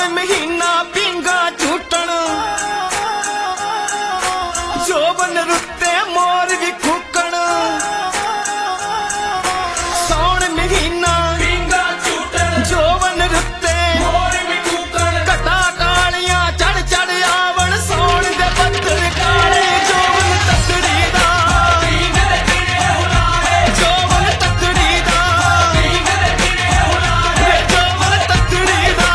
महीना पींगा झूठन जोबन रुत्ते मोर भी फूकण सौन महीना पींगा झूठन जोबन रुत्ते मोर भी फूकण कटा कालियां चढ़ चढ़ आवण सौन दे पत्थर काले जोबन तकड़ी दा जोबन तकड़ी दा जोबन तकड़ी दा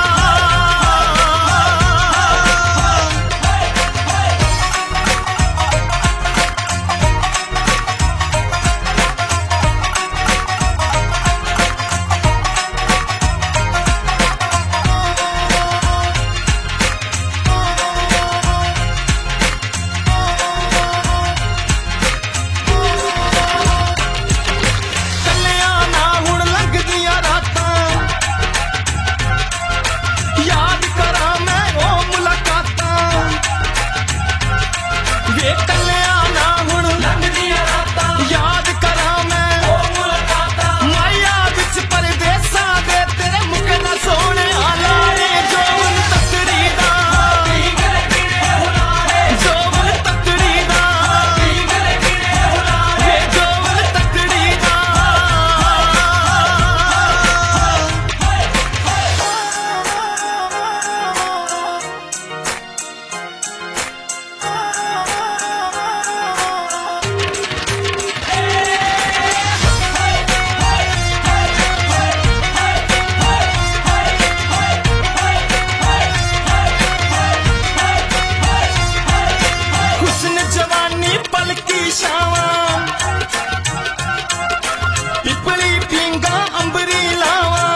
पिपली पींगा अंबरी लावा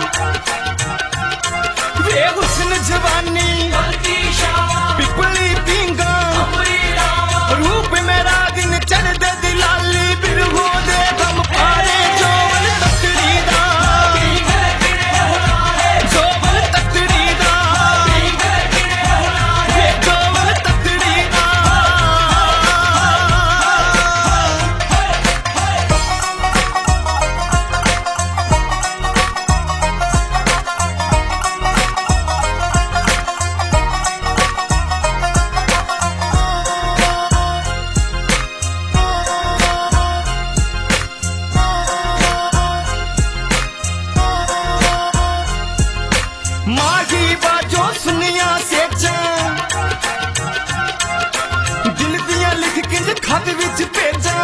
वे हुस्न जवानी पिपली पींगा रूप मेरा दिन चढ़ दे दिलाली बिरहो दे गम पारे जोबन तकड़ी दा जोबन तकड़ी दा जोबन तकड़ी दा माही बाजो सुनिया से दिल दिया लिख के खत विच भेजा